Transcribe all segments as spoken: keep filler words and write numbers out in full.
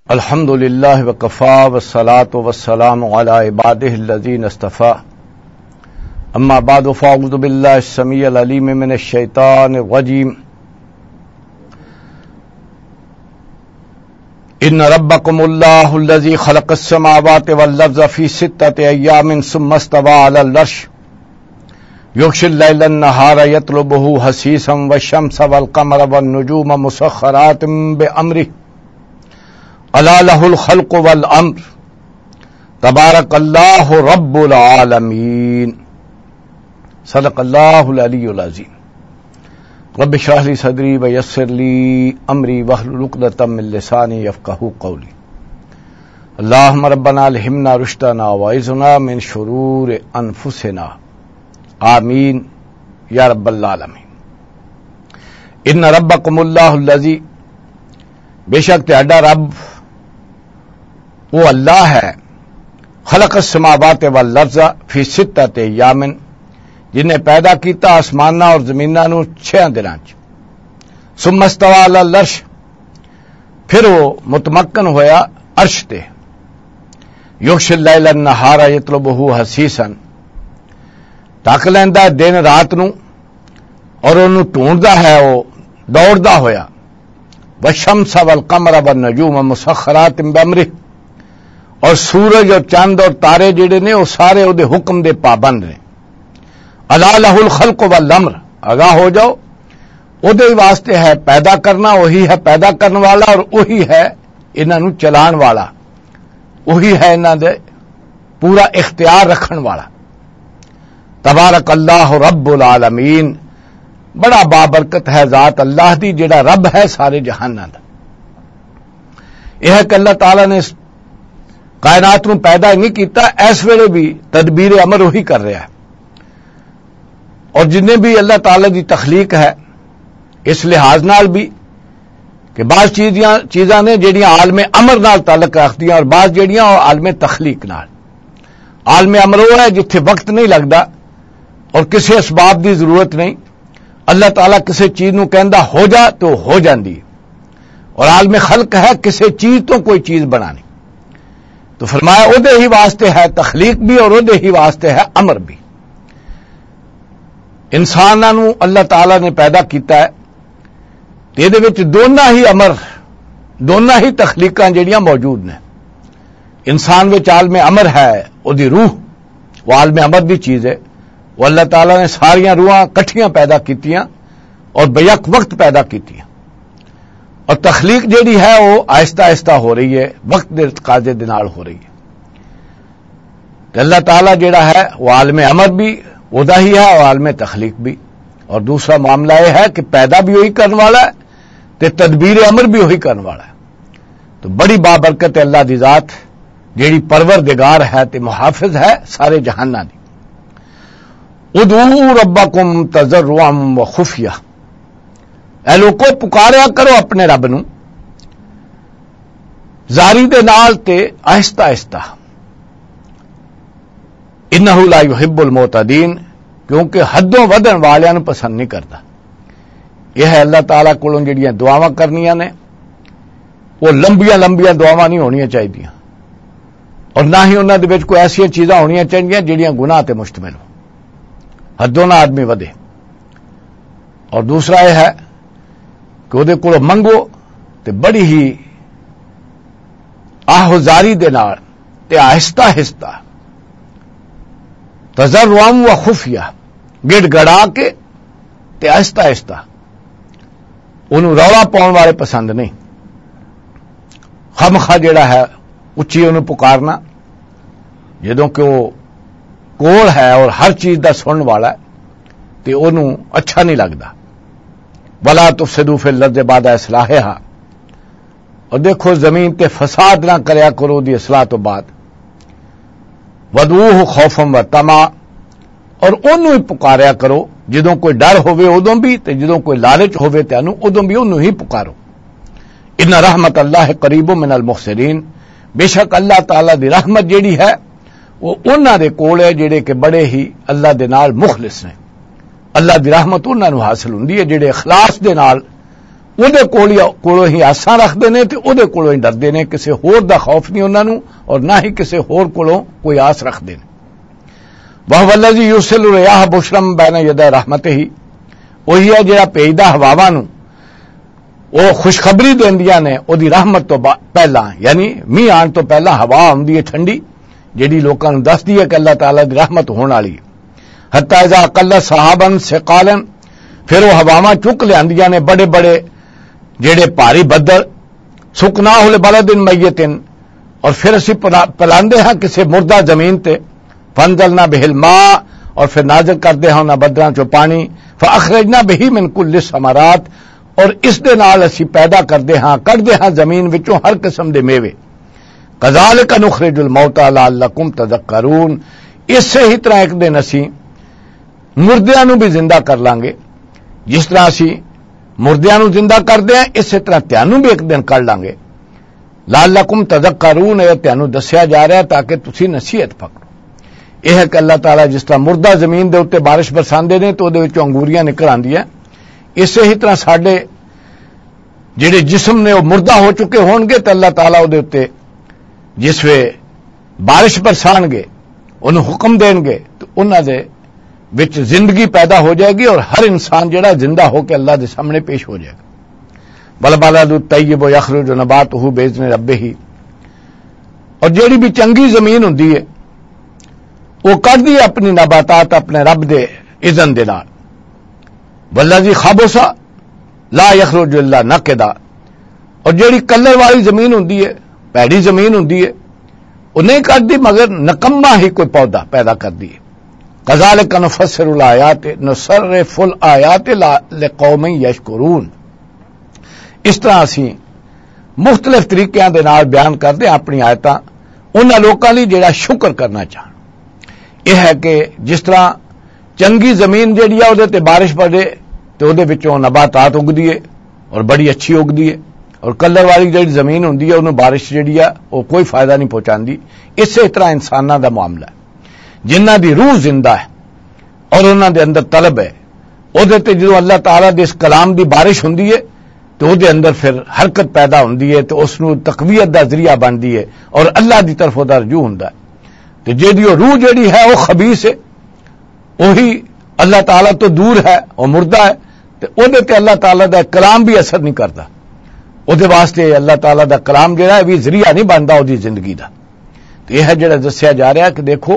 الحمد للہ وکفا والصلاة والسلام علی عبادہ الذین اصطفیٰ اما بعد فاعوذ باللہ السمیع العلیم من الشیطان الرجیم ان ربکم اللہ الذی خلق السماوات والارض فی ستۃ ایام ثم استوى علی العرش یغشی اللیل النہار یطلبہ حثیثا والشمس والقمر والنجوم مسخرات بامرہ الا لہ الخلق والامر تبارک اللہ رب العالمین صدق اللہ العلی العظیم رب اشرح لی صدری ویسر لی امری واحلل عقدۃ من لسانی یفقہوا قولی اللہم ربنا الہمنا رشدنا واعذنا من شرور انفسنا آمین یا رب العالمین ان ربکم اللہ الذی بے شک تہاڈا رب وہ اللہ ہے خلق السماوات والارض فی ستۃ ایام جن نے پیدا کیتا آسماناں اور زمیناں نو چھے دناں چ ثم استوى علی العرش پھر وہ متمکن ہویا عرش تے یغشی اللیل النہار یطلبہ حثیثا ڈھک لیندا ہے دن رات نو اور انہوں ڈھونڈدا ہے وہ دوڑدا ہویا والشمس والقمر والنجوم مسخرات بامرہ اور سورج اور چاند اور تارے جڑے نے وہ سارے وہ حکم دے پابند نے الا لہ الخلق والامر آگاہ ہو جاؤ وہ دے واسطے ہے پیدا کرنا وہی ہے پیدا کرنے والا اور وہی ہے انہاں نو چلان والا وہی ہے انہاں دے پورا اختیار رکھن والا تبارک اللہ رب العالمین بڑا بابرکت ہے ذات اللہ دی جڑا رب ہے سارے جہاناں دا یہ ہے کہ اللہ تعالی نے کائنات نو پیدا نہیں کیتا اس ویلے بھی تدبیر امر وہی کر رہا ہے اور جتنے بھی اللہ تعالی دی تخلیق ہے اس لحاظ نال بھی کہ بعض چیزاں چیزاں نے جڑیاں عالم امر نال تعلق رکھدیاں اور بعض جڑیاں عالم تخلیق نال عالم امر وہ ہے جتھے وقت نہیں لگتا اور کسی اسباب دی ضرورت نہیں اللہ تعالیٰ کسی چیز نو کہندا ہو جا تو ہو جاندی اور عالم خلق ہے کسی چیز تو کوئی چیز بنانی تو فرمایا او دے ہی واسطے ہے تخلیق بھی اور او دے ہی واسطے ہے امر بھی انساناں نو اللہ تعالیٰ نے پیدا کیتا ہے تے دے وچ دونوں ہی امر دونوں ہی تخلیقاں جڑیاں موجود نے انسان وچ عالم امر ہے او دی روح وہ عالم امر دی چیز ہے وہ اللہ تعالیٰ نے ساریاں روحاں کٹھیاں پیدا کیتیاں اور بیک وقت پیدا کیتیاں اور تخلیق جیڑی ہے وہ آہستہ آہستہ ہو رہی ہے وقت دے تقاضے دے نال ہو رہی ہے کہ اللہ تعالیٰ جیڑا ہے وہ عالم امر بھی وہدا ہی ہے اور عالم تخلیق بھی اور دوسرا معاملہ یہ ہے کہ پیدا بھی وہی کرنے والا ہے تے تدبیر امر بھی وہی کرنے والا ہے تو بڑی بابرکت ہے اللہ دی ذات جیڑی پروردگار ہے تے محافظ ہے سارے جہاناں دی ادعوا ربکم تضرعا وخفیہ اے لوگو پکاریا کرو اپنے رب نو زاری دے نال تے آہستہ آہستہ انہ لا یحب المعتدین کیونکہ حدوں ودن والیاں نو پسند نہیں کرتا یہ ہے اللہ تعالیٰ کولوں جڑیاں دعاواں کرنیاں نے وہ لمبیاں لمبیاں دعاواں نہیں ہونیاں چاہیدیاں اور نہ ہی انہاں دے وچ کوئی ایسی چیزاں ہونیاں چاہیدیاں جڑیاں گناہ تے مشتمل ہوں حدوں نہ آدمی ودے اور دوسرا یہ ہے کہ وہ کو منگو تے بڑی ہی آہوزاری دے نال تے آہستہ آہستہ تضرعا و خفیہ گڑ گڑا کے تے آہستہ آہستہ انہوں رولا پاؤن والے پسند نہیں خامخواہ جڑا ہے اچھی انہوں پکارنا جدوں کہ وہ کول ہے اور ہر چیز دا سنن والا ہے تے انہوں اچھا نہیں لگتا ولا تفسدوا فی الارض بعد اصلاحها اور دیکھو زمین تے فساد نہ کریا کرو دی اصلاح تو بعد ودعوہ خوفا وطمعا اور انہوں ہی پکاریا کرو جدوں کوئی ڈر ہوئے ادوں بھی تے جدوں کوئی لالچ ہوئے تے انہوں ادوں بھی انہوں ہی پکارو ان رحمت اللہ قریب من المحسنین بے شک اللہ تعالی دی رحمت جیڑی ہے وہ انہاں دے کول ہے جڑے کہ بڑے ہی اللہ دے نال مخلص نے اللہ دی رحمت انہاں نو حاصل ہوندی ہے جڑے اخلاص دے نال ਉਹਦੇ ਕੋਲ ਕੋਲੋਂ ਹੀ ਆਸਾਂ ਰੱਖਦੇ ਨੇ ਤੇ ਉਹਦੇ ਕੋਲੋਂ ਹੀ ਡਰਦੇ ਨੇ, ਕਿਸੇ ਹੋਰ ਦਾ ਖੌਫ ਨਹੀਂ ਉਹਨਾਂ ਨੂੰ ਔਰ ਨਾ ਹੀ ਕਿਸੇ ਹੋਰ ਕੋਲੋਂ ਕੋਈ ਆਸ ਰੱਖਦੇ ਨੇ। ਵਾਹ ਵਲਜ਼ੀ ਯੁਰਸਿਲੁ ਰਿਆਹ ਬੁਸ਼ਰਮ ਬੈਨ ਯदै ਰਹਿਮਤਿਹ, ਉਹੀ ਹੈ ਜਿਹੜਾ ਭੇਜਦਾ ਹਵਾਵਾਂ ਨੂੰ, ਉਹ ਖੁਸ਼ਖਬਰੀ ਦਿੰਦੀਆਂ ਨੇ ਉਹਦੀ ਰਹਿਮਤ ਤੋਂ ਪਹਿਲਾਂ, ਯਾਨੀ ਮੀਂਹ ਆਉਣ ਤੋਂ ਪਹਿਲਾਂ ਹਵਾ ਆਉਂਦੀ ਹੈ ਠੰਡੀ, ਜਿਹੜੀ ਲੋਕਾਂ ਨੂੰ ਦੱਸਦੀ ਹੈ ਕਿ ਅੱਲਾਹ ਤਾਲਾ ਦੀ ਰਹਿਮਤ ਹੋਣ ਵਾਲੀ ਹੈ। ਹੱਤਾ ਇਜ਼ਾ ਅਕੱਲਤ ਸਹਾਬਨ ਸਿਕਾਲਨ, ਫਿਰ ਉਹ ਹਵਾਵਾਂ ਚੁੱਕ ਲਿਆਂਦੀਆਂ ਨੇ ਬੜੇ ਬੜੇ ਜਿਹੜੇ ਭਾਰੀ ਬੱਦਲ, ਸੁਕਨਾਹੁ ਲਿਬਲਦਿਨ ਮਯਿਤਿਨ, اور پھر اسی پلاندے ہاں کسی مردہ زمین تے، فانزلنا به الماء، اور پھر نازل کردے ہاں انہاں بدراں چوں پانی، فاخرجنا به من كل الثمرات، اور اس دے نال اسی پیدا کردے ہاں کڈدے ہاں زمین وچوں ہر قسم دے میوے، كذلك نخرج الموتى لعلكم تذكرون، اسی ہی طرح ایک دن اسی مردیاں نو بھی زندہ کر لیں گے، جس طرح اسی مردیاں نو زندہ کردے ہیں اسی طرح تیانوں بھی ایک دن کر لیں گے، لعلکم تذکرون، یہ تینوں دسیا جا رہا ہے تاکہ تسی نصیحت پکڑو۔ یہ ہے کہ اللہ تعالیٰ جس طرح مردہ زمین دے اوتے بارش برساندے نے تو دے وچوں انگوریاں نکل آندیاں، اسی ہی طرح ساڈے جڑے جسم نے وہ مردہ ہو چکے ہون گے تو اللہ تعالیٰ دے اوتے جس وے بارش برسان گے، انہوں حکم دین گے تو انہاں دے وچ زندگی پیدا ہو جائے گی، اور ہر انسان جڑا زندہ ہو کے اللہ دے سامنے پیش ہو جائے گا۔ والبلد الطیب یخرج نباتہ باذن ربہ، اور جیڑی بھی چنگی زمین ہوندی ہے وہ کردی ہے اپنی نباتات اپنے رب دے اذن دے نال، والذی خبث لا یخرج الا نقدا، اور جیڑی کلر والی زمین ہوندی ہے، پیڑی زمین ہوندی ہے، وہ نہیں کردی مگر نکما ہی کوئی پودا پیدا کردی ہے۔ کذالک نفسر الآیات نصرف الآیات لقوم یشکرون، اس طرح اسی مختلف طریقیاں دے نال بیان کردے اپنی آیتاں انہاں لوکاں لئی جڑا شکر کرنا چاہن۔ یہ ہے کہ جس طرح چنگی زمین جڑی ہے اودے تے بارش پڑے تے اودے وچوں نباتات اگدی ہے اور بڑی اچھی اگدی ہے، اور کلر والی جڑی زمین ہوندی ہے انہوں بارش جڑی ہے وہ کوئی فائدہ نہیں پہنچاندی۔ اسی طرح انساناں دا معاملہ ہے، جنہاں دی روح زندہ ہے اور انہاں دے اندر طلب ہے، اودے تے جدوں اللہ تعالیٰ دے اس کلام دی بارش ہوندی ہے تو وہ دے اندر پھر حرکت پیدا ہوندی ہے، تو اس نو تقویت دا ذریعہ بندی ہے اور اللہ دی طرف دا رجوع ہوندا ہے۔ تو جیڑی وہ روح جیڑی ہے وہ خبیث ہے، وہی اللہ تعالیٰ تو دور ہے اور مردہ ہے، تو وہ دے تے اللہ تعالیٰ دا کلام بھی اثر نہیں کرتا، وہ دے واسطے اللہ تعالیٰ دا کلام جیڑا ہے بھی ذریعہ نہیں بنتا وہ دی زندگی دا۔ تو یہ ہے جیڑا دسیا جا رہا ہے کہ دیکھو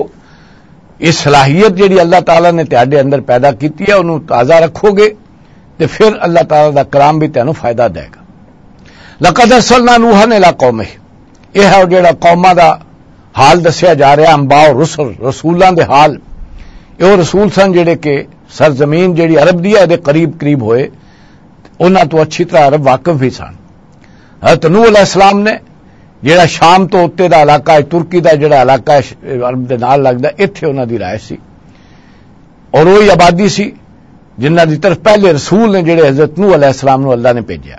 اس صلاحیت جیڑی اللہ تعالیٰ نے تہاڈے اندر پیدا کیتی ہے انہوں تازہ رکھو گے تو پھر اللہ تعالیٰ دا کلام بھی تینوں فائدہ دے گا۔ لقد ارسلنا نوحا الی قومہ، یہ ہے جڑا قوماں دا حال دسیا جا رہا، انباء رسل رسولاں دے حال، یہ رسول سن جڑے کہ سرزمین جڑی عرب دی ہے دے قریب قریب ہوئے، انہاں تو اچھی طرح عرب واقف بھی سن۔ حضرت نوح علیہ السلام نے جڑا شام تو اتنے دا علاقہ ہے، ترکی دا جڑا علاقہ ہے عرب دے نال لگدا، ایتھے انہاں دی رائے سی اور وہی آبادی سی جنہ دی طرف پہلے رسول نے جڑے حضرت نوح علیہ السلام نو اللہ نے بھیجا،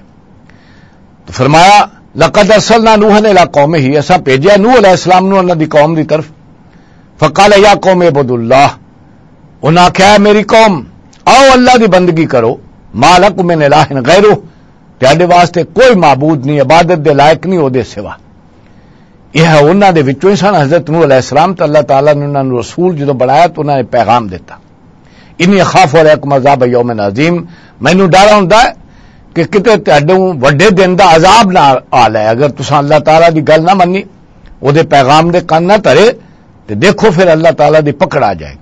تو فرمایا لقد ارسلنا نوحا الی قومہ، اساں بھیجیا نوح علیہ السلام نو اللہ دی قوم دی طرف، فقال یا قوم اعبدوا اللہ، انہاں کہا میری قوم آؤ اللہ دی بندگی کرو، ما لکم من الہ غیرہ، تہاڈے واسطے کوئی معبود نہیں، عبادت دے لائق نہیں او دے سوا۔ یہ ہے انہاں دے وچوں ہی سن حضرت نوح علیہ السلام، تو اللہ تعالیٰ نے انہاں نو رسول جدوں بنایا تو انہاں نے پیغام دیتا، انی اخاف علیکم عذاب یوم عظیم، مینوں ڈر ہوندا ہے کہ کتے تہاڈوں وڈے دن دا عذاب نہ آ لے، اگر تساں اللہ تعالیٰ دی گل نہ منی، او دے پیغام دے کن نہ دھرے تے دیکھو پھر اللہ تعالیٰ دی پکڑ آ جائے گی۔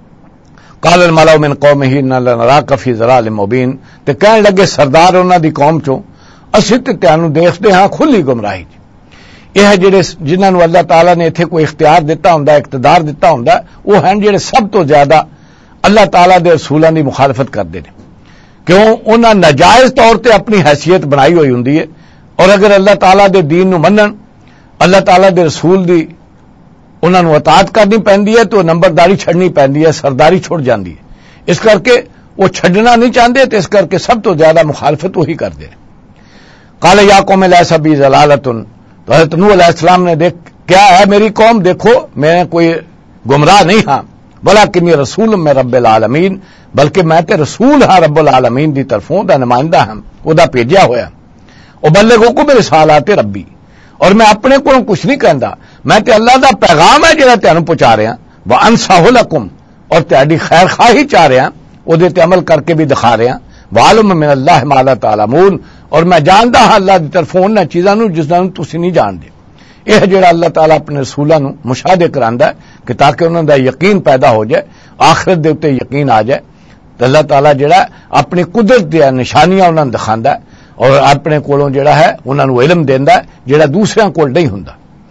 قال الملأ من قومہ انا لنراک فی ضلال مبین، تے کہن لگے سردار انہاں دی قوم چوں اسی تے تانوں دیکھدے ہاں کھلی گمراہی چ۔ یہ ہے جڑے جنہاں نوں اللہ تعالیٰ نے ایتھے کوئی اختیار دتا ہوندا، اقتدار دتا ہوندا، وہ ہیں جڑے سب تو زیادہ اللہ تعالیٰ دے رسولاں دی مخالفت کردے نے، کیوں انہاں ناجائز طور تے اپنی حیثیت بنائی ہوئی ہوندی ہے، اور اگر اللہ تعالیٰ دے دین نو منن، اللہ تعالیٰ دے رسول دی انہاں نو اطاعت کرنی پیندی ہے تو نمبرداری چھڑنی پیندی ہے، سرداری چھڑ جاندی ہے، اس کر کے وہ چھڈنا نہیں چاہتے، تو اس کر کے سب تو زیادہ مخالفت وہی کردے ہیں۔ قال یا قوم لیس بی ضلالۃ، تو حضرت نوح علیہ السلام نے دیکھ کیا ہے میری قوم، دیکھو میں کوئی گمراہ نہیں ہاں، ولکنی رسول میں رب العالمین، بلکہ میں تے رسول ہاں رب العالمین دی طرفوں دا نمائندہ ہاں، او دا بھیجیا ہویا۔ ابلغکم رسالات ربی، اور میں اپنے کو کچھ نہیں کہندا، میں تے اللہ دا پیغام ہے جڑا تانوں پہنچا رہا، وانصح لکم، اور تہاڈی خیر خواہی چاہ رہا، او دے تے عمل کر کے بھی دکھا رہا، وعلم من اللہ ما لا تعلمون، اور میں جاندا ہاں اللہ دی طرفوں انہاں چیزاں نو جس نوں تسی نہیں جاندے۔ یہ جڑا اللہ تعالیٰ اپنے رسولاں نو مشاہدے کراندا ہے کہ تاکہ انہاں دا یقین پیدا ہو جائے، آخرت دے اوتے یقین آ جائے، تو اللہ تعالیٰ جڑا اپنی قدرت دی نشانیاں انہاں نوں دکھاندا ہے اور اپنے کولوں جڑا ہے انہاں نوں علم دیندا ہے جڑا دوسریاں کول نہیں ہوندا۔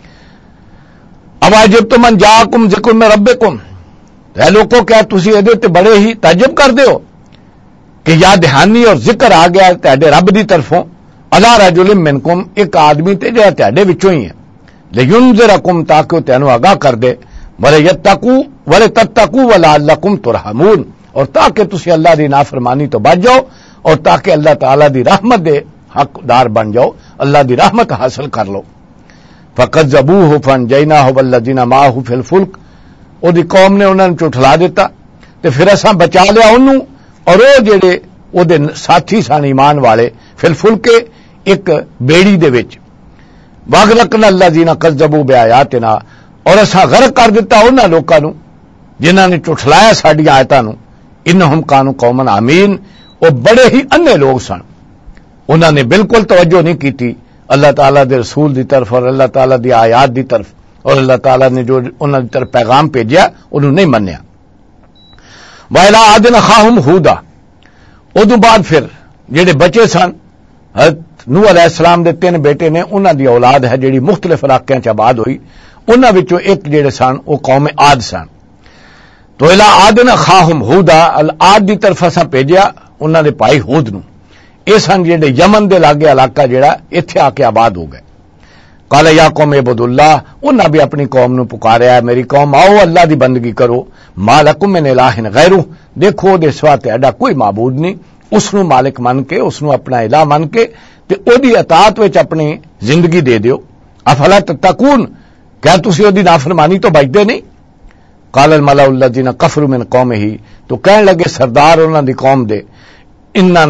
اواجبتم من جاءکم ذکر من ربکم، اے لوگوں کیا تسی ادے تے بڑے ہی تعجب کردے ہو کہ یا دہانی اور ذکر آ گیا تہاڈے رب دی طرفوں، الا رجل منکم، ایک آدمی تے جڑا تہاڈے وچوں ہی ہے، لینذرکم، تاکہ تینوں آگاہ کر دے، ولیتقوا ولتتقوا ولعلکم ترحمون، اور تاکہ تسی اللہ دی نافرمانی تو بچ جاؤ اور تاکہ اللہ تعالیٰ دی رحمت دے حقدار بن جاؤ، اللہ دی رحمت حاصل کر لو۔ فکذبوہ فانجیناہ والذین معہ فی الفلک، او دی قوم نے انہاں نوں جھٹلا دیتا تے پھر اساں بچا لیا انہوں اور او جڑے او دے ساتھی سن ایمان والے، فی الفلک، ایک بیڑی دے وچ، واغرقنا الذین کذبوا بآیاتنا، اور اساں غرق کر دیتا انہاں لوکاں نوں جنہاں نے جھٹلایا ساڈی آیاتاں نوں، انہم کانوا قوما عمین، وہ بڑے ہی انے لوگ سن، انہوں نے بالکل توجہ نہیں کی اللہ تعالیٰ دے رسول دی طرف اور اللہ تعالیٰ دی آیات دی طرف، اور اللہ تعالیٰ نے جو انہوں دی طرف پیغام بھیجیا انہوں نہیں منیا۔ وَإِلَىٰ عَادٍ أَخَاهُمْ هُودًا، ادو بعد پھر جڑے بچے سن حضرت نوح علیہ السلام دے تین بیٹے نے، انہاں دی اولاد ہے جڑی مختلف علاقیاں چ آباد ہوئی، انہاں وچوں ایک جڑے سن وہ قوم عاد سن۔ تو الا عادن اخاہم ہودا، عاد دی طرف اساں بھیجیا انہاں دے بھائی ہود نو، اے سن جڑے یمن دے لاگے علاقہ جڑا ایتھے آ کے آباد ہو گئے۔ قال یا قوم عبد اللہ، انہاں بھی اپنی قوم نو پکاریا ہے، میری قوم آؤ اللہ دی بندگی کرو، ما لکم من الہ غیرہ، دیکھو دے سوا تہاڈا کوئی معبود نہیں، اس نو مالک من کے، اس نو اپنا الہ من کے تے او دی اطاعت وچ اپنی زندگی دے دیو۔ افلا تتقون، کیا تسی او دی نافرمانی تو بچدے نہیں؟ قال الملأ الذین کفروا من قومہ، تو کہن لگے سردار انہاں دی قوم دے، اننا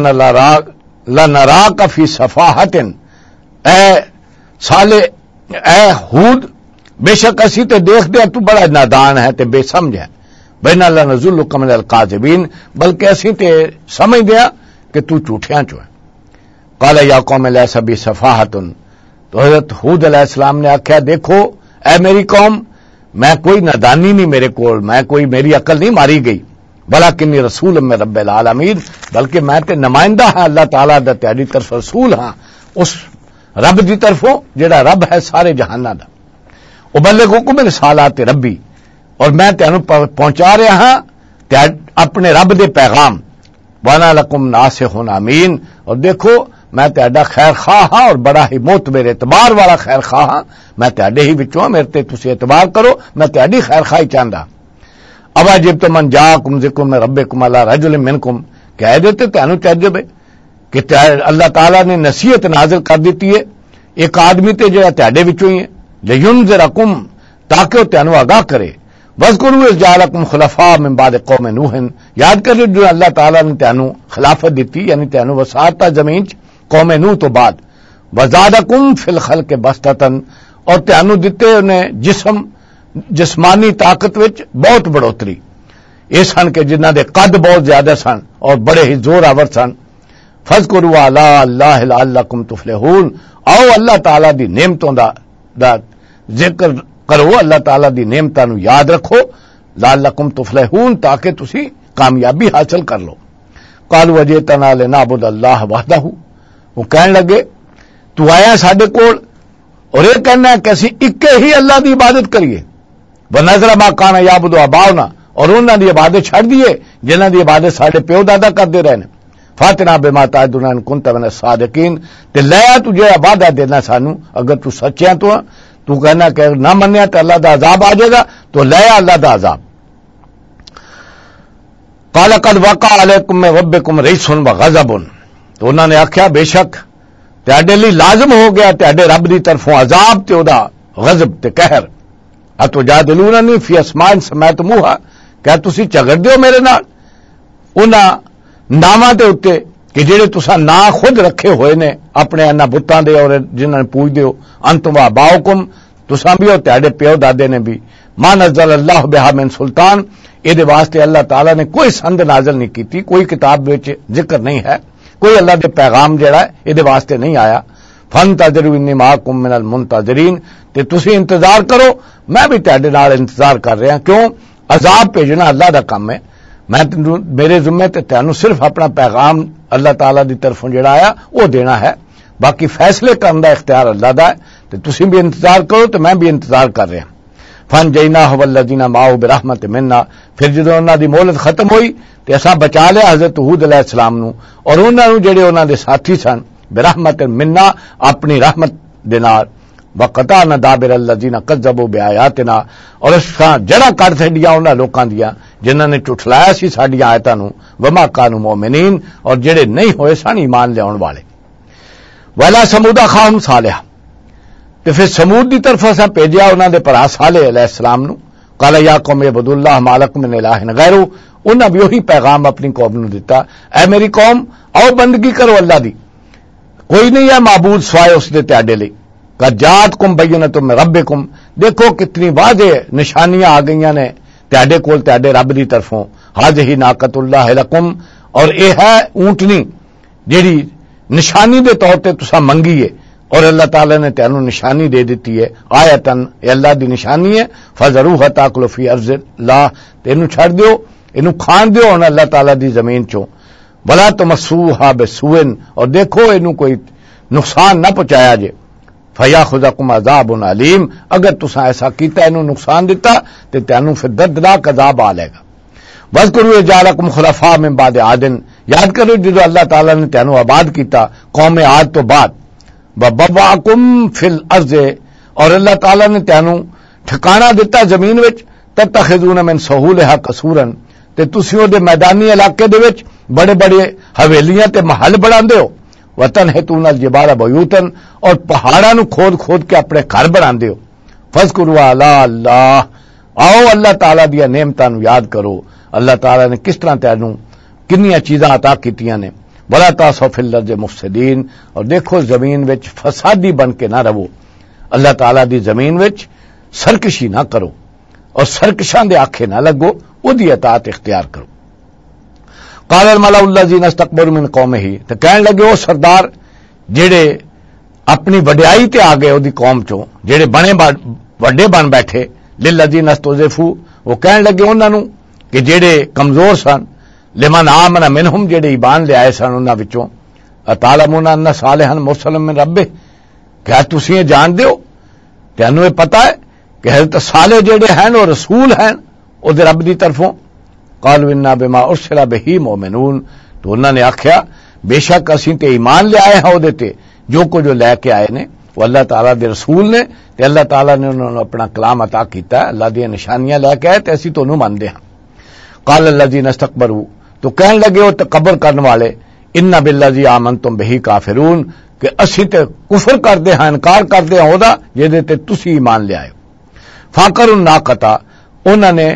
لنراک فی صفاحۃ، اے سالے اے ہود، بے شک اسی تے دیکھ دے تو بڑا نادان ہے تے بے سمجھ ہے، بینا لنظنک من الکاذبین، بلکہ اسی تے سمجھ دیا کہ تو جھوٹیاں چو ہے۔ قال یا قوم لیس بی صفاحۃ، تو حضرت ہود علیہ السلام نے آکھیا دیکھو اے میری قوم، میں کوئی نادانی نہیں میرے کول، میں کوئی میری عقل نہیں ماری گئی، بلکنی رسول من رب العالمین، بلکہ میں تے نمائندہ ہاں اللہ تعالیٰ دا، تہاڈی طرف رسول ہاں اس رب دی طرفوں جڑا رب ہے سارے جہاناں دا۔ ابلغکم رسالات ربی، اور میں تانوں پہنچا رہا ہاں اپنے رب دے پیغام، وانا لکم ناصح امین، اور دیکھو میں تہاڈا خیر خواہ ہاں اور بڑا ہی معتبر اعتبار والا خیر خواہ ہاں، میں تہاڈے ہی وچوں ہاں، میرے تے تسی اعتبار کرو، میں تہاڈی خیر خواہی چاہندا۔ اواجبتم من جاءکم ذکر من ربکم علی رجل منکم، کہہ دیتے تانوں تعجب ہے کہ اللہ تعالیٰ نے نصیحت نازل کر دیتی ہے ایک آدمی تے جڑا تہاڈے وچوں ہی ہے، لینذرکم، تاکہ وہ تانوں آگاہ کرے، واذکروا اذ جعلکم خلفاء من بعد قوم نوح، یاد کرو جو اللہ تعالیٰ نے تانوں خلافت دیتی، یعنی تانوں وسعت زمین چ قوم نوح تو بعد، وزادکم فی الخلق بسطۃ، اور تانوں دتے انہیں جسم جسمانی طاقت وچ بہت بڑھوتری، یہ سن کہ جنہاں دے قد بہت زیادہ سن اور بڑے ہی زور آور سن۔ فاذکروا آلاء اللہ لعلکم تفلحون، آؤ اللہ تعالیٰ دی نعمتوں دا, دا ذکر کرو، اللہ تعالیٰ دی نعمتاں نو یاد رکھو، لعلکم تفلحون، تاکہ تسی کامیابی حاصل کر لو۔ قالوا جئتنا لنعبد اللہ وحدہ، وہ کہنے لگے تو آیا ساڈے کول اور یہ کہنا ہے کہ اسی اکے ہی اللہ دی عبادت کریے، ونذر ما کان یعبد آباؤنا، اور انہاں دی عبادت چھڑ دیے جنہاں دی عبادت ساڈے پیو دادا کردے رہے نے، فاتنا بما تعدنا ان کنت من الصادقین، تے لیا تو جو وعدہ دینا سانو اگر تو سچیاں تو تو کہنا کہ نہ منیا تو اللہ دا عذاب آ جائے گا، تو لیا اللہ دا عذاب۔ قال قد وقع علیکم من ربکم رجس وغضب، تو انہوں نے آخیا بے شک تہاڈے لیے لازم ہو گیا تہاڈے رب دی طرفوں عذاب تے او دا غضب تے قہر، اتجادلوننی فی اسماء سمیتموہا، کیا تسی جھگڑدے ہو میرے نال انہاں ناماں دے اوتے کہ جڑے تساں نا خود رکھے ہوئے نے اپنے انہاں بتاں دے اور جنہاں نے پوجدے ہو انتم واباؤکم تساں بھی ہو تہاڈے پیو دادے نے بھی ما نزل اللہ بہا من سلطان اے دے واسطے اللہ تعالی نے کوئی سند نازل نہیں کیتی کوئی کتاب وچ ذکر نہیں ہے کوئی اللہ دے پیغام جڑا ہے اے دے واسطے نہیں آیا فانتظروا انی معکم من المنتظرین تے تسی انتظار کرو میں بھی تہاڈے نال انتظار کر رہا کیوں عذاب بھیجنا اللہ دا کام ہے میں میرے ذمے تے تانوں صرف اپنا پیغام اللہ تعالی دی طرفوں جڑا آیا وہ دینا ہے باقی فیصلے کرنے دا اختیار اللہ دا ہے تے تسی بھی انتظار کرو تے میں بھی انتظار کر رہا فن جینا والذین معه برحمت منا پھر جدوں انہاں دی مہلت ختم ہوئی تے اساں بچا لیا حضرت ہود علیہ السلام نو اور انہاں نو جڑے انہاں دے ساتھی سن برحمت منا اپنی رحمت دے نال وقطعنا دابر الذین کذبوا بآیاتنا اور اساں جڑا کر چھڈیاں انہاں لوکاں دیاں جنہاں نے ٹھٹلایا سی ساڈی آیاتاں نو وما کانوا مؤمنین اور جڑے نہیں ہوئے سن ایمان لیاون والے ولا سمود اخاہم صالح تے پھر سمود دی طرف اساں بھیجیا انہاں دے بھرا صالح علیہ السلام نو قال یا قوم اعبدوا اللہ ما لکم من الہ غیرہ انہاں بھی وہی پیغام اپنی قوم نو دیتا اے میری قوم آؤ بندگی کرو اللہ دی کوئی نہیں ہے معبود سوائے اس دے تہاڈے لئی کجات کم بینۃ من ربکم دیکھو کتنی واضح نشانیاں آ گئیاں نے تہاڈے کول تہاڈے رب دی طرفوں ہذہ ناقۃ اللہ لکم اور اے ہے اونٹنی جیڑی نشانی دے طور تے تساں منگی ہے اور اللہ تعالی نے تینوں نشانی دے دیتی ہے آیتن اے اللہ دی نشانی ہے فذروها تاکل فی ارض اللہ تینوں چھڑ دیو اینو کھان دیو ہن اللہ تعالی دی زمین چوں ولا تمسوها بسوء اور دیکھو اینو کوئی نقصان نہ پہنچایا جے فیاخذکم عذاب علیم اگر تساں ایسا کیتا اینو نقصان دیتا تے تینوں پھر دردناک عذاب آ لے گا واذکروا جعلکم خلفاء من بعد عاد یاد کرو جدو اللہ تعالی نے تینوں آباد کیتا قوم عاد تو بعد وبواکم فی الارض اور اللہ تعالی نے تینوں ٹھکانہ دیتا زمین وچ تتخذون من سہولها قصورا تے تسی او دے میدانی علاقے دے وچ بڑے بڑے حویلیاں تے محل بناندے ہو وتنحتون الجبال بیوتا اور پہاڑاں نو کھود کھود کے اپنے گھر بناندے ہو فذکروا علی اللہ آؤ اللہ تعالی دی نعمتاں نو یاد کرو اللہ تعالی نے کس طرح تینوں کنیاں چیزاں عطا کیتیاں نے ولا تعصوا فی الارض مفسدین اور دیکھو زمین وچ فسادی بن کے نہ رہو اللہ تعالی دی زمین وچ سرکشی نہ کرو اور سرکشاں دے آکھے نہ لگو او دی اطاعت اختیار کرو قال الملأ الذین استكبروا من قومه تے کہن لگے او سردار جڑے اپنی وڈیائی تے آ گئے او دی قوم چوں جڑے بنے وڈے بن بیٹھے للذین استضعفوا وہ کہن لگے انہاں نو کہ جڑے کمزور سن لمن آمن منہم جڑے ایمان لے آئے سن انہاں وچوں اتعلمون ان صالحا مرسل من ربہ کیا تسی جان دیو تینوں یہ پتہ ہے کہ حضرت صالح جڑے ہیں وہ رسول ہیں او دے رب دی طرفوں قالوا انا بما ارسل به مؤمنون تو انہوں نے آکھیا بے شک اسیں تے ایمان لے آئے ہیں او دے تے جو کو جو لے کے آئے نے وہ اللہ تعالیٰ دے رسول نے تے اللہ تعالیٰ نے انہوں نے اپنا کلام عطا کیتا ہے اللہ دی نشانیاں لے کے آئے تے اسی تو انہوں ماندے ہیں قال الذین استكبروا تو کہن لگے وہ تکبر کرنے والے انا بالذی آمنتم بہ کافرون کہ اسی تے کفر کردے ہیں انکار کردے ہیں اودا جے تے تسی ایمان لے آئے فاقر الناقتا انہوں نے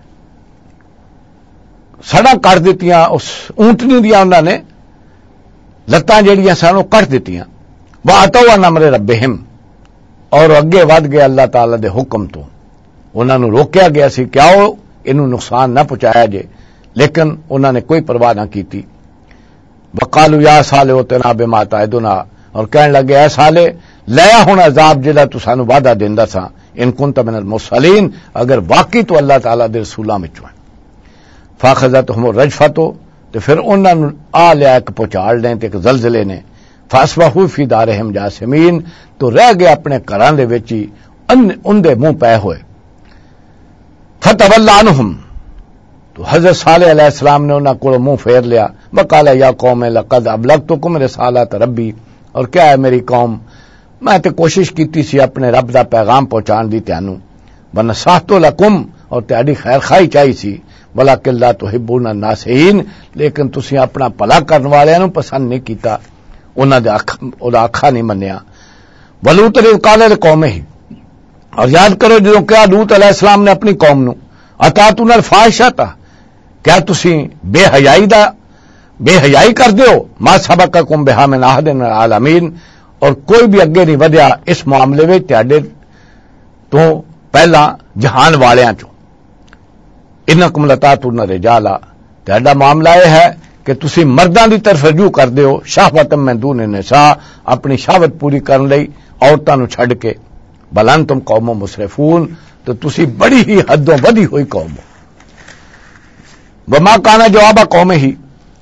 سڑا کٹ دیتیاں اس اونٹنی دیا انہوں نے لتاں جڑیاں سن وہ کٹ دیتیاں واتوا نمر ربہم اور اگے ود گئے اللہ تعالی دے حکم تو انہوں نے روکیا گیا سی کیا ہو انہوں نقصان نہ پہنچایا جے لیکن انہوں نے کوئی پرواہ نہ کی تھی وقالوا یا صالح اتنا بما تعدنا اور کہنے لگے اے صالح لیا ہونا عذاب جڑا تو سانو وعدہ دیندا سا ان کنت من المرسلین اگر واقعی تو اللہ تعالی دے رسولاں وچوں فاخذتهم الرجفۃ تو پھر انہاں نوں آ لیا ایک پہنچاڑ نے تے ایک زلزلے نے فاصبحوا فی دارہم جاثمین تو رہ گئے اپنے گھراں دے وچ ہی ان دے منہ پے ہوئے فتولى عنهم تو حضرت صالح علیہ السلام نے انہاں کو منہ پھیر لیا وقال یا قوم لقد ابلغتکم رسالات ربی اور کیا ہے میری قوم میں تے کوشش کیتی سی اپنے رب دا پیغام پہنچان دی تانوں ونصحت لکم اور تہاڈی خیر خواہی چاہی سی ولکن لا تحبون الناصحین لیکن تسی اپنا بھلا کرن والیاں نوں پسند نہیں کیتا انہاں دے اودا آکھا نہیں منیا ولوط قال لقومہ اور یاد کرو جو کیا لوط علیہ السلام نے اپنی قوم نو اتاتون الفاحشۃ، کیا تسی بے حیائی دا بے حیائی کر دیو، ما سبقکم بہا من احد من العالمین، اور کوئی بھی اگے نہیں ودیا اس معاملے میں تہاڈے تو پہلا جہان والیاں چوں. انکم لتاتون الرجالا، تہاڈا معاملہ یہ ہے کہ تسی مرداں دی طرف رجوع کر دیو، شہوۃ من دون النساء، اپنی شہوت پوری کرن لئی عورتاں نو چھڈ کے. بل انتم قوم مسرفون، تو تسی بڑی ہی حدوں ودی ہوئی قوم ہو. وما کان جواب قوم ہی،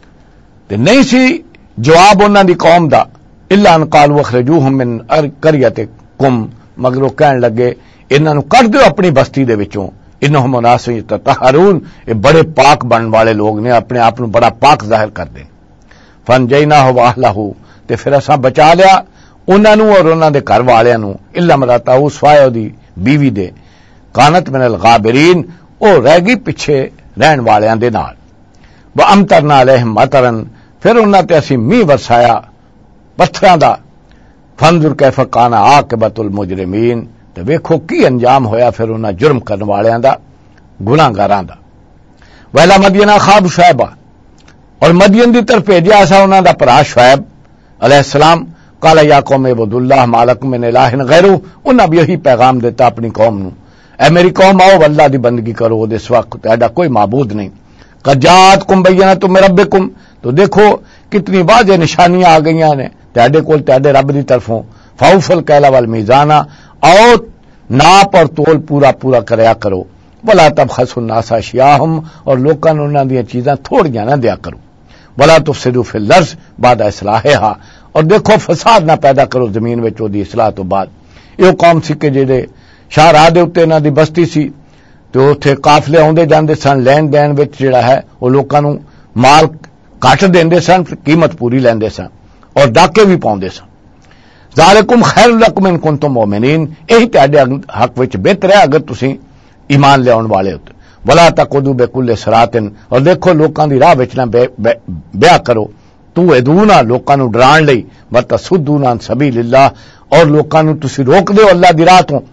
تے نہیں سی جواب انہاں دی قوم دا، الا ان قالوا اخرجوہم من قریتکم، مگر وہ کہن لگے انہاں نو کڈ دیو اپنی بستی دے وچوں، انہم اناس یتطہرون، یہ بڑے پاک بنن والے لوگ نے، اپنے آپ نو بڑا پاک ظاہر کر دیں. فنجیناہ واہلہ، تے پھر اساں بچا لیا انہاں نو اور انہاں دے گھر والےاں نو، الا امرأتہ، سوائے دی بیوی دے، کانت من الغابرین، او رہ گئی پیچھے رہن والیاں دے نال. وامطرنا علیہم مطرا، پھر انہاں تے اسی میہ ورسایا پتھراں دا. فانظر کیف کان عاقبۃ المجرمین، تے ویکھو کی انجام ہویا پھر انہاں جرم کرن والیاں دا، گناہگاراں دا. ویلا مدین اخاب شعیب، اور مدین دی طرف بھیجیا اسا انہاں دا بھرا شعیب علیہ السلام. قال یا قوم اعبدوا اللہ ما لکم من الہ غیرہ، انہاں بھی یہی پیغام دیتا اپنی قوم نو، اے میری قوم آؤ اللہ دی بندگی کرو، دے سوا تہاڈا کوئی معبود نہیں. قد جاءتکم بینۃ من ربکم، تو دیکھو کتنی واضح نشانیاں آ گئیاں نے تہاڈے کول تہاڈے رب دی طرفوں. فاوفوا الکیل والمیزان، آؤ ناپ اور تول پورا پورا کریا کرو. ولا تبخسوا الناس اشیاءہم، اور لوکاں نوں انہاں دیاں چیزاں تھوڑیاں نہ دیا کرو. ولا تفسدوا فی الارض بعد اصلاحها، اور دیکھو فساد نہ پیدا کرو زمین وچ دی اصلاح تو بعد. یہ قوم سی کہ جڑے شاہراہ دے اوتے انہاں دی بستی سی، تو اوتھے قافلے آوندے جاندے سن، لین دین وچ جڑا ہے وہ لوکاں نوں مال گھٹ دیندے سن، قیمت پوری لیندے سن، اور ڈاکے بھی پاؤندے سن. ذالکم خیر لکم ان کنتم مؤمنین، یہی تہاڈے حق وچ بہتر ہے اگر تسی ایمان لے آن والے ہوتے. ولا تقعدوا بکل صراط، اور دیکھو لوکاں دی راہ وچ نہ بیع کرو، تو ادونا لوکاں نوں ڈران لئی، وتصدون عن سبیل اللہ، اور لوکاں نوں تسی روک دیو اللہ دی راہ تو.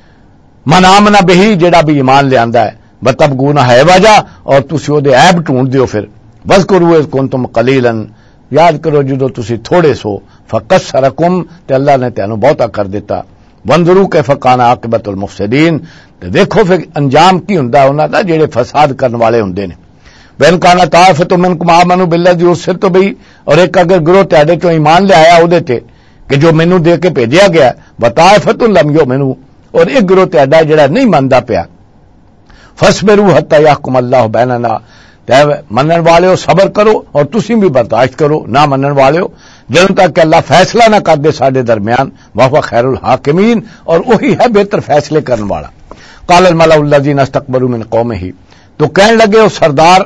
من آمن بہی، جڑا بھی ایمان لے آندا ہے، بتبغون عوجا، اور تسی او دے عیب ڈھونڈ دیو. پھر واذکروا اذ کنتم قلیلا، یاد کرو جدو تسی تھوڑے سو، فکثرکم، تے اللہ نے تینوں بہتا کر دیتا. وانظروا کیف کان عاقبۃ المفسدین، تے دیکھو پھر انجام کی ہوندا انہاں دا جڑے فساد کرن والے ہوندے نے. وَإِنْ كَانَ طَائِفَةٌ مِّنكُمْ آمَنُوا بِالَّذِي أُرْسِلْتُ بِهِ، اور ایک اگر گروہ تہاڈے چوں ایمان لے آیا اودے تے کہ جو مینوں دے کے بھیجیا گیا، وَطَائِفَةٌ لَمْ يُؤْمِنُوا، اور ایک گروہ تہاڈا جڑا نہیں مندا پیا. فَاصْبِرُوا حَتَّى يَحْكُمَ اللَّهُ بَيْنَنَا، تے منن والےو صبر کرو اور تسی بھی برداشت کرو، نہ منن والےو، جدوں تک کہ اللہ فیصلہ نہ کر دے ساڈے درمیان. وَهُوَ خَيْرُ الْحَاكِمِينَ، اور وہی ہے بہتر فیصلے کرنے والا. قَالَ الْمَلَأُ الَّذِينَ اسْتَكْبَرُوا مِنْ قَوْمِهِ، تو کہنے لگے وہ سردار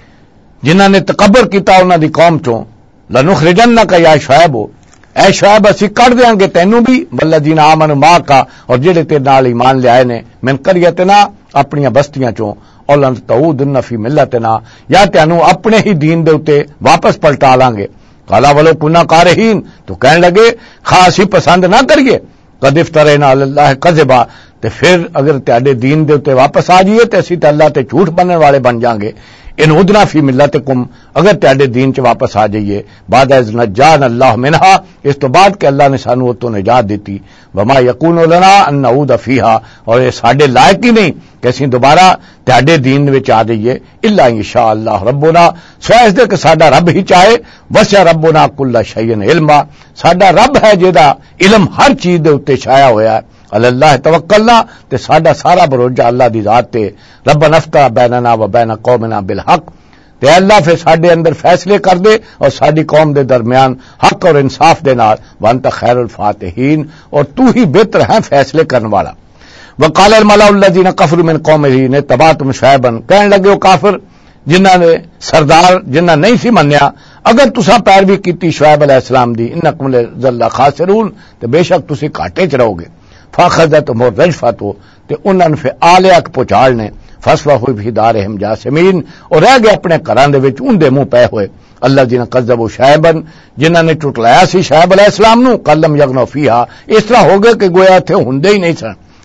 جنہاں نے تکبر کیتا انہاں دی قوم چوں، لَنُخْرِجَنَّكَ يَا شُعَيْبُ، اے شعیب اسی کڈ دیاں گے تینوں بھی، والذین آمنوا معک، اور جڑے تیرے نال ایمان لے آئے نے، من قریتنا، اپنی بستیاں چوں، اور لن تعودن فی ملتنا، یا تینوں اپنے ہی دین دے اوتے واپس پلٹا لیں گے. قال ولو کنا کارہین، تو کہنے لگے خاصی پسند نہ کریے، قد افترینا علی اللہ کذبا، تے پھر اگر تہاڈے دین دے اوتے واپس آ جائیے تے اسی تے اللہ تے جھوٹ بننے والے بن جاں گے. ان عدنا فی ملتکم، اگر تہاڈے دین چ واپس آ جائیے، بعد از نجان اللہ منہا، اس تو بعد کہ اللہ نے سانو اتوں نجات دیتی. وما یکون لنا ان نعود فیہا، اور یہ ساڈے لائق ہی نہیں کہ اسی دوبارہ تہاڈے دین وچ آ جائیے. الا ان شاء اللہ ربنا، سوائے اس دے کہ ساڈا رب ہی چاہے. وسع ربنا کل شیء علما، ساڈا رب ہے جہدا علم ہر چیز دے اوتے چھایا ہویا ہے. اللہ توکلنا، تے ساڈا سارا بھروسہ اللہ دی ذات تے. ربنا افتح بیننا و بین قومنا بالحق، تے اللہ پھر ساڈے اندر فیصلے کر دے اور ساڈی قوم دے درمیان حق اور انصاف دے نال. وانت خیر الفاتحین، اور تو ہی بہتر ہے فیصلے کرنے والا. وقال الملأ الذین کفروا من قومه اتبعتم شعیبا، کہنے لگے وہ کافر جنہاں نے سردار جنہاں نہیں سی منیا، اگر تساں پیروی کیتی شعیب علیہ السلام دی، انکم لذل خاسرون، تے بے شک تسی گھاٹے چ رہو گے. فاخذتهم الرجفۃ، تے انہاں نے پھر آلیا پہنچاڑ نے. فاصبحوا فی دارہم جاثمین، اور رہ گئے اپنے گھراں دے وچ اون دے منہ پے ہوئے. الذین کذبوا شعیبا، جنہاں نے ٹٹلایا سی شعیب علیہ السلام نو، کلم یغنوا فیہا، اس طرح ہو گئے کہ گویا تھے ہوندے ہی نہیں سن.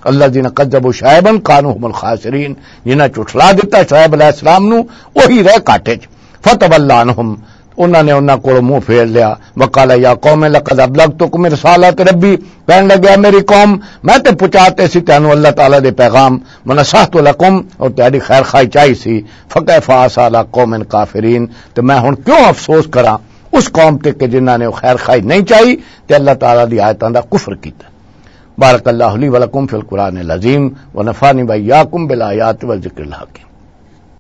الذین کذبوا شعیبا کانوا هم الخاسرین، جنہاں چٹلا دیتا شعیب علیہ السلام نو وہی رہ کاٹے چ فتولی عنہم، انہوں نے انہوں کو منہ پھیر لیا، وقال یا قوم لقد ابلغتکم رسالات ربی، کہنے لگا میری قوم میں تے پہنچاتے سی تینوں اللہ تعالی دے پیغام، ونصحت لکم اور تیری خیر خواہی چاہی سی، فکیف عصی علی قوم کافرین، تو میں ہن کیوں افسوس کراں اس قوم تے کہ جنہاں نے خیر خواہی نہیں چاہی تے اللہ تعالی دی آیتاں دا کفر کیتا۔ بارک اللہ لی ولکم فی القرآن العظیم ونفعنی وإیاکم بالآیات والذکر الحکیم۔